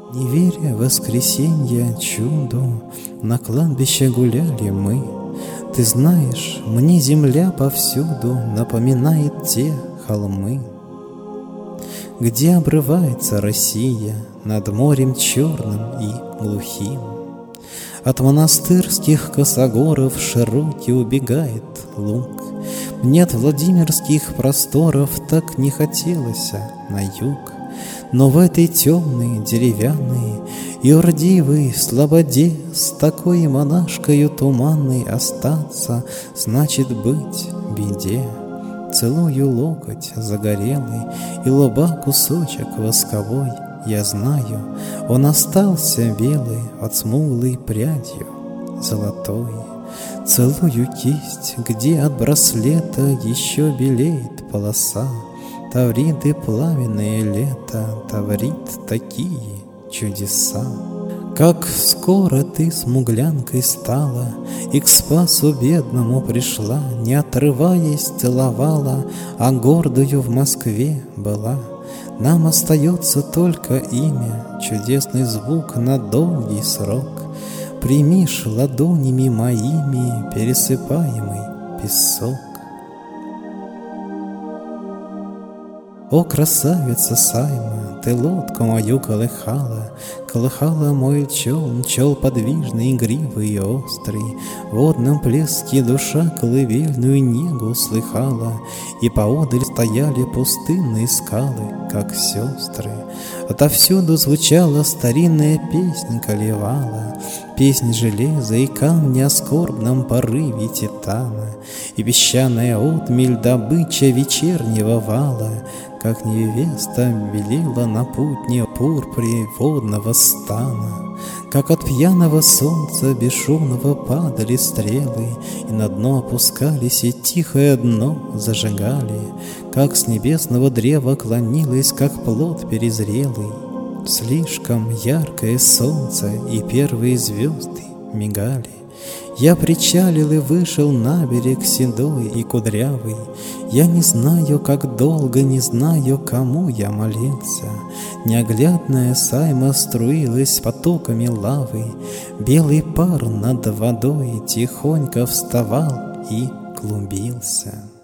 Не веря в воскресенье чуду, на кладбище гуляли мы. Ты знаешь, мне земля повсюду напоминает те холмы, где обрывается Россия над морем черным и глухим. От монастырских косогоров широкий убегает луг. Мне от владимирских просторов так не хотелось на юг. Но в этой темной, деревянной и урдивой слободе с такой монашкою туманной остаться значит быть беде. Целую локоть загорелый и лоба кусочек восковой. Я знаю, он остался белый от смуглой прядью золотой. Целую кисть, где от браслета еще белеет полоса. Тавриды пламенное лето творит такие чудеса. Как скоро ты смуглянкой стала и к спасу бедному пришла, не отрываясь целовала, а гордою в Москве была. Нам остается только имя, чудесный звук на долгий срок. Примишь ладонями моими пересыпаемый песок. О, красавица Сайма, ты лодку мою колыхала, колыхала мой челн, чел подвижный, игривый и острый. В водном плеске душа колыбельную негу слыхала, и поодаль стояли пустынные скалы, как сестры. Отовсюду звучала старинная песнь, колевала, песнь железа и камня о скорбном порыве титана, и песчаная отмель добыча вечернего вала, как невеста белела на путне пурпуре водного стана. Как от пьяного солнца бесшумного падали стрелы, и на дно опускались, и тихое дно зажигали. Как с небесного древа клонилось, как плод перезрелый. Слишком яркое солнце и первые звезды мигали. Я причалил и вышел на берег седой и кудрявый. Я не знаю, как долго, не знаю, кому я молился. Неоглядная Сайма струилась потоками лавы. Белый пар над водой тихонько вставал и клубился.